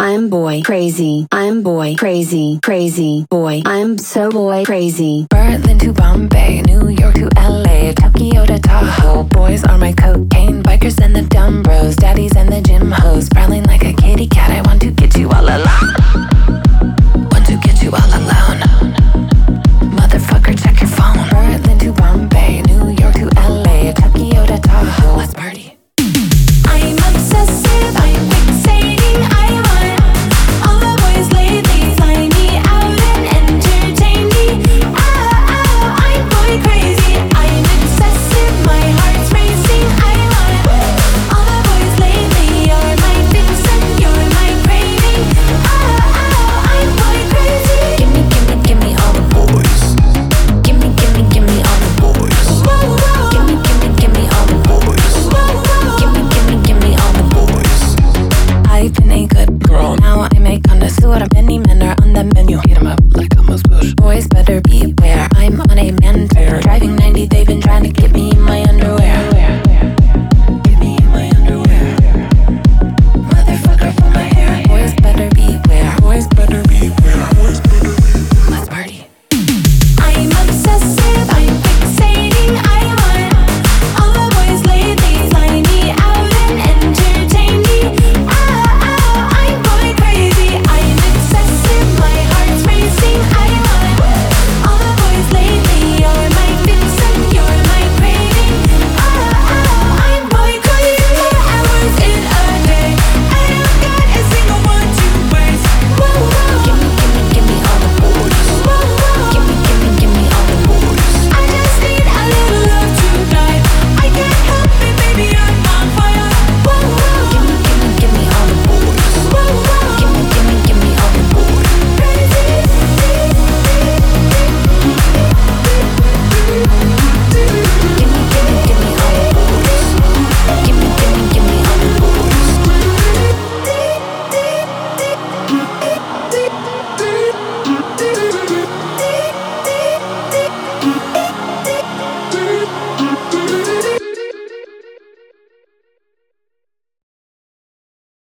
I'm boy crazy. I'm boy crazy. Crazy boy. I'm so boy crazy. Berlin to Bombay, New York to LA, Tokyo to Tahoe. Boys are my cocaine, bikers and the dumb bros, daddies and the gym hoes, prowling like a kitty cat. I want to get you all alone. Want to get you all alone. Motherfucker, check your phone. Berlin to Bombay, New York to LA, Tokyo to Tahoe. Let's party. I'm obsessive, I'm fixating, I want all the boys lately fly me out and entertain me. I'm boy crazy, I'm obsessive, my heart's racing, I want all the boys lately. You're my vixen, you're my craving. I'm boy crazy. Give me all the boys. Give me all the boys. Give me all the boys. Give me all the boys. I've been a good girl, now I'm a connoisseur. Many men are on the menu. Heat 'em up like Elmo's bush. Boys better beware, I'm on a man tear. Driving 90, they've been trying to get me in my underwear.